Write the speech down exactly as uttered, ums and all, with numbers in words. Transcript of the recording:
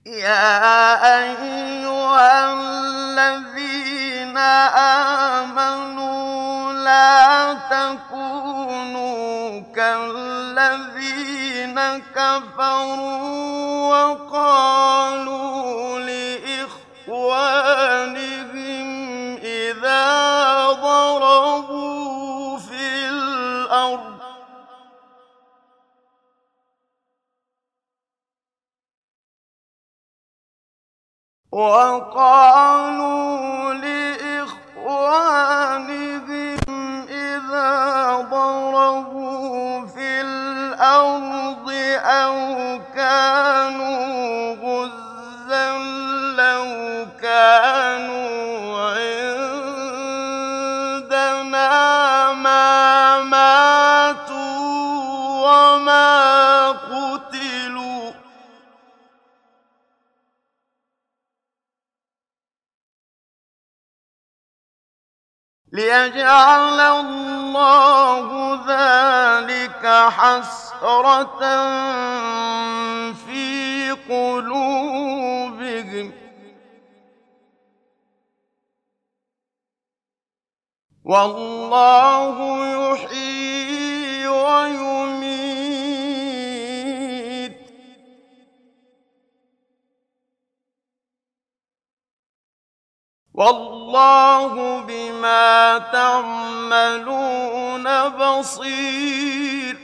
يَا أَيُّهَا الَّذِينَ آمَنُوا لَا تَكُونُوا كَالَّذِينَ كَفَرُوا وَقَالُوا لِإِخْوَانِهِمْ إِذَا ضَرَبُوا فِي الْأَرْضِ وَقَالُوا لِإِخْوَانِهِمْ إِذَا ضَرَبُوا فِي الْأَرْضِ أَوْ كَانُوا غُزًّى لَّوْ كَانُوا عِندَنَا مَا مَاتُوا وَمَا قُتِلُوا ۗ لِيَجْعَلَ اللَّهُ ذَٰلِكَ حَسْرَةً فِي قُلُوبِهِمْ ۗ وَاللَّهُ يُحْيِي وَيُمِيتُ ۗ وَاللَّهُ بِمَا تَعْمَلُونَ بَصِيرٌ.